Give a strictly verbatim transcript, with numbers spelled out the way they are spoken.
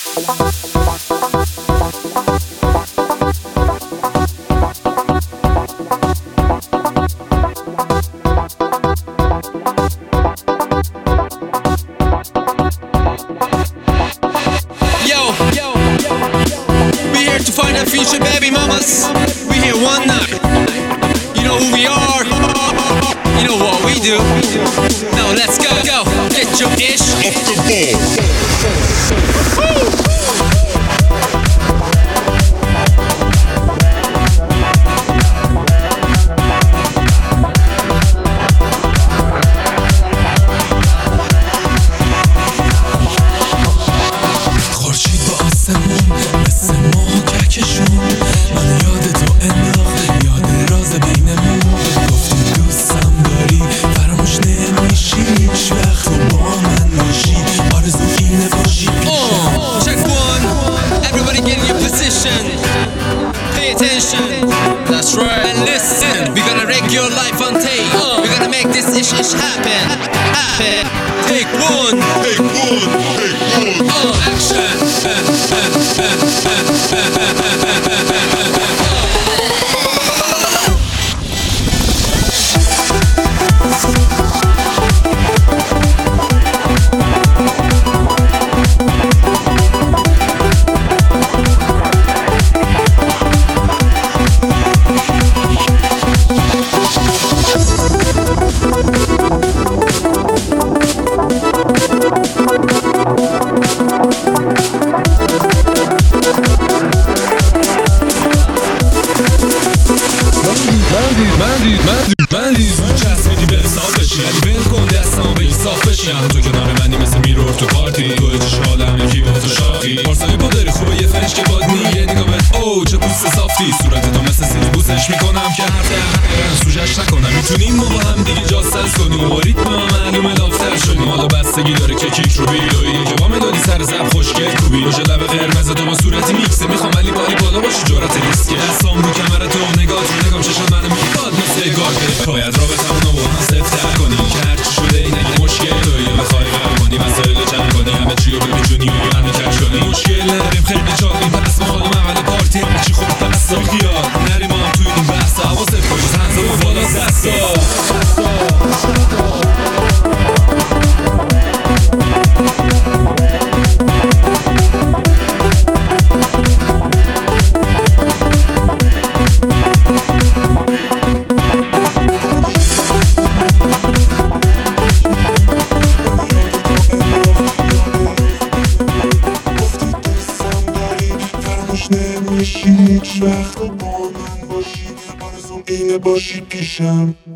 Future baby mamas, we here one night. You know who we are, you know what we do. Now let's go, go, get your ish off the ball. خورشید با آسمون مثل ماه کهکشون، من یاد تو انداخت، یاد راز بینمون. گفتی دوستم داری، فراموش نمیشی، هیچ وقت تو با من باشی، آرزو اینه باشی پیشم. Check one, everybody get in your position, pay attention, that's right, and listen. We're gonna wreck your life on tape, we're gonna make this ish ish happen, happen. Take one, take one, take one, uh, action. من ریزو چسبیدی به حساب بشی، علی بل کن دستم به صاف بشیم. تو کنار منی مثل میرور تو پارتی، تو اجشالم یکی با تو شاخی. پارسالی با داری خوبه یه فرش که باد نی، یه نگاه بهت او چه پوست صافتی. صورت تو مثل سیلی بوسش میکنم که حرف در سوجش نکنم. میتونیم ما با هم دیگه جاسترس کنیم و با ریتم معلومه لافتر شدیم. حالا بستگی داره که کیک رو بیلویی که با مدادی سر زب خوشگل کوبی. روش لب قرمز تو با صورتی میکسه، میخوام ولی باری بالا باشی جرات ریسکه. دستام رو کمر تو نگاه تو نگام چشات منو میخواد مثل گارده. باید رابطمونو با هم سفتر کنیم که هرچی شده این اگه مشکل تویه بخوای غرق کنی مسائل جمع کنی همه چی رو ببیجونی و همه کش کنی. مشکل نداریم خیلی چاقیم پس مخالم اول پارتی همه چی خوب پس خیال نریم هم توی این بحث حواست باشه هنزمون بالا دستا. نمیشی هیچ وقت با من باشی، آرزوم اینه باشی پیشم.